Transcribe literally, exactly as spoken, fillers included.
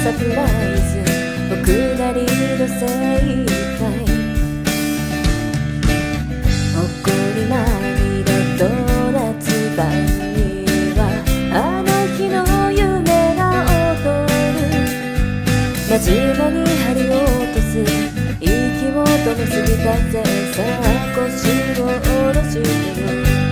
サプライズ僕なりの正解誇り涙と夏場にはあの日の夢が踊る真面目に針を落とす息を止めすぎたぜさあ腰を下ろしてよ